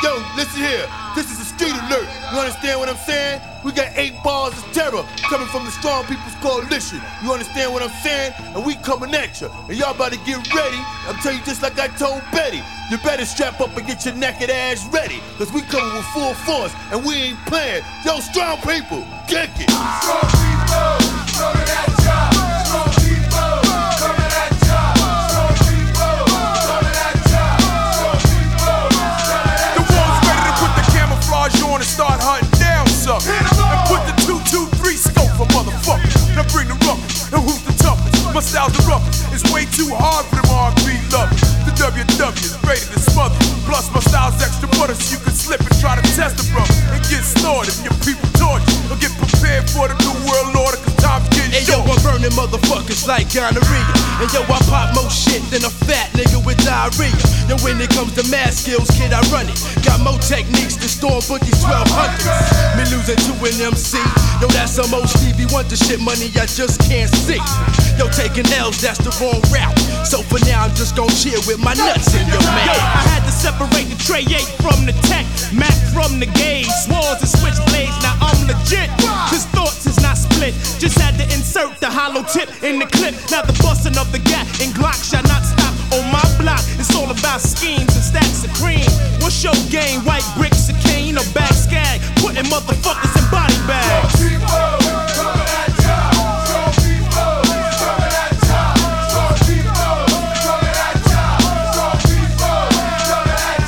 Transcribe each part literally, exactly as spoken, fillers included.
Yo, listen here. This is a street alert. You understand what I'm saying? We got eight bars of terror coming from the Strong People's Coalition. You understand what I'm saying? And we coming at you. And y'all about to get ready. I'm telling you just like I told Betty. You better strap up and get your naked ass ready. Cause we coming with full force and we ain't playing. Yo, Strong People, kick it. Strong people, coming at ya. Strong people, coming at ya. Strong people, coming at ya. Strong people, coming at ya. The one's ready to put the camouflage on and start hunting down suckers. And put the two two three scope for motherfuckers. Now bring the ruckus. Now who's the toughest? My style's the roughest. It's way too hard for them R and B lovers. The W W is ready to smother. Plus my style's extra butter so you can slip and try to test the brother and get slaughtered and your people tortured. Or get prepared for the new world order cause time's getting hey, short. Yo, I'm burning motherfuckers like gonorrhea. And yo, I pop more shit than a fat nigga with diarrhea. Yo, when it comes to math skills, kid, I run it. Got more techniques than Storm Boogie's twelve hundreds. Me losing to an M C. Yo, that's some old Stevie Wonder shit, money I just can't see. Yo, taking L's, that's the wrong route. So for now, I'm just gon' chill with my nuts in your mouth. Yo, I had to separate the Trey eight from the tech, Mac from the gauge, swords and switchblades. Now I'm legit, cause thoughts is not split. Just had to insert the hollow tip in the clip. Now the busting of the gap in Glock shall not stop on my block. It's all about schemes and stacks of cream. What's your game? White bricks, a cane, or back skag? Putting motherfuckers in body bags. Strong people, coming at ya. Strong people, coming at ya. Strong people, coming at ya. Strong people, coming at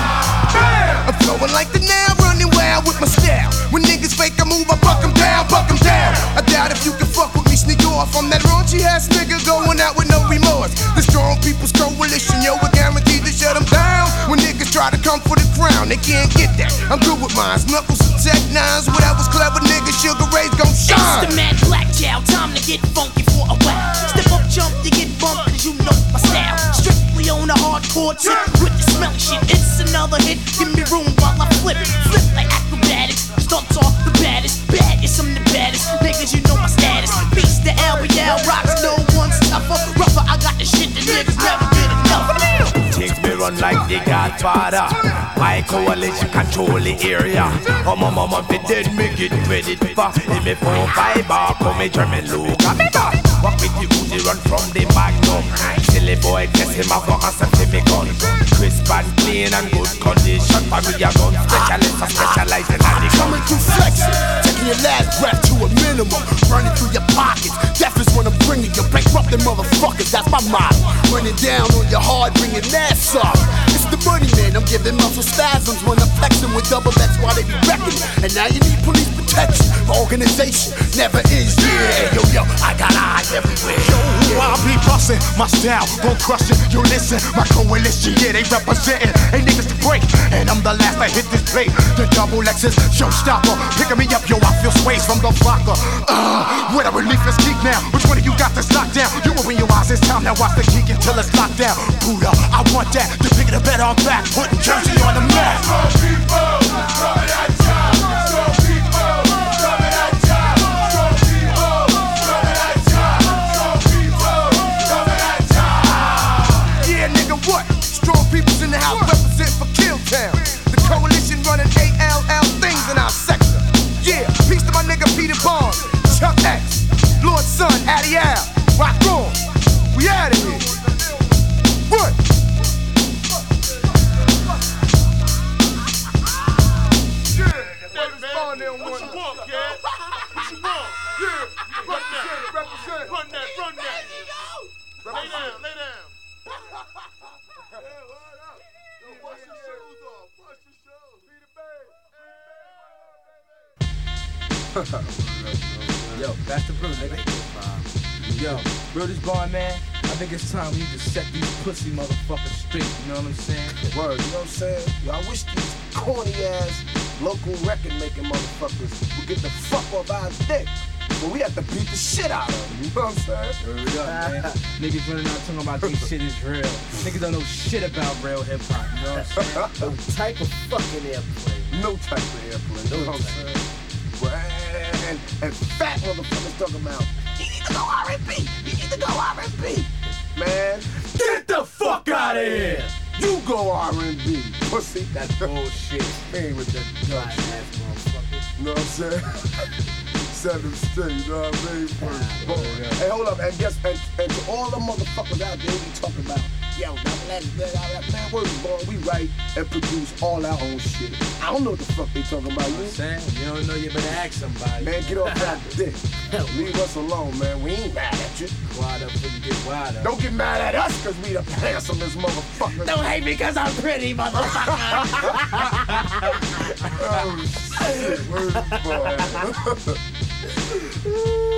ya. I'm flowing like the now, running wild with my style. When niggas fake a move, I buck them down, buck them down. I doubt if you can fuck with me, sneak off. I'm that raunchy ass nigga going out with no remorse. The Strong People's Coalition, yo, we're guaranteed to shut them down. When niggas try to come for the crown, they can't get that. I'm good with mines, knuckles and tech nines. Whatever's clever, nigga, Sugar Ray's gon' shine. It's the mad black chow, time to get funky for a while. Step up, jump, you get bumped, cause you know my style. Strictly on the hardcore tip with the smelly shit. It's another hit, give me room while I flip. Flip like acrobatics, stunts off the baddest. Baddest, I'm the baddest, niggas, you know my status. Beats the L B L, rocks, no one's tougher. Rougher, I got the shit that niggas never get enough of. Things me run like the Godfather. My coalition control the area. Oh my mama be dead, me get ready for. If me four five bar, come me German look. Come me back. Walk with the Uzi, run from the Magnum. Silly boy, test him off for us and me gun. Crisp and clean and good condition. Family a gun specialist, I specialize in the gun. Coming through flexing, taking your last breath to a minimum. Running through your pockets, death is when I'm bringing you bankrupted motherfuckers. That's my motto. Running down on your hard, bringing ass up. It's the money man, I'm giving muscle spasms when I'm flexing with double X while they be wrecking. And now you need police protection. Organization never is, yeah. Yo, yo, I got eyes everywhere. Yo, I'll be bustin', my style gon' crush it. You listen, my coalition, yeah, they representin'. Ain't niggas to break, and I'm the last to hit this plate. The double X's, showstopper, picking me up, yo, I feel sways from the blocker. Uh, with a reliefless geek now, which one of you got this locked down? You open your eyes, it's time, now watch the geek until it's locked down. Buddha, I want that, the bigger the better I'm back, putting Jersey on the map. Strong people, coming at ya. Strong people, coming at ya. Strong people, coming at ya. Strong people, coming at ya. Yeah, nigga, what? Strong people's in the house, represent for Killtown. The coalition running A L L things in our sector. Yeah, peace to my nigga Peter Bond, Chuck X, Lord Son, Addy Al, rock on. We outta here. What? What you want, kid? What you want? Yeah, represent, represent. Run that, run that. Lay down, lay down. Wash your shoes off. Wash your shoes. Yo, that's the brew, nigga. Yo, bro, this bar, man, I think it's time we need to set these pussy motherfuckers straight, you know what I'm saying? Word, you know what I'm saying? Yo, I wish these corny ass local record making motherfuckers would get the fuck off our dick. But we have to beat the shit out of them, you know what I'm saying? Word up, man. Niggas running out talking about this shit is real. Niggas don't know shit about real hip hop, you know what I'm saying? No type of fucking airplay. No type of airplay, you know what I'm saying? And, and fat motherfuckers talking about, you need to go R and B, you need to go R and B. Man, get the fuck out of here! You go R and B, pussy. That bullshit. Ain't with that dumb Fly shit. ass motherfucker. You know what I'm saying? Set them straight, you know what I mean? First, boom. Hey, hold up, and guess, and, and to all the motherfuckers out there, we talking about, yo, double X, man, word is born, we write and produce all our own shit. I don't know what the fuck they talking about, You know what I'm you. saying? You don't know, you better ask somebody. Man, get off that dick. Leave us alone, man. We ain't mad at you. Quiet up before you get wild up. Don't get mad at us because we the handsomest motherfuckers. Don't hate me because I'm pretty, motherfucker. Oh, shit. Word is born.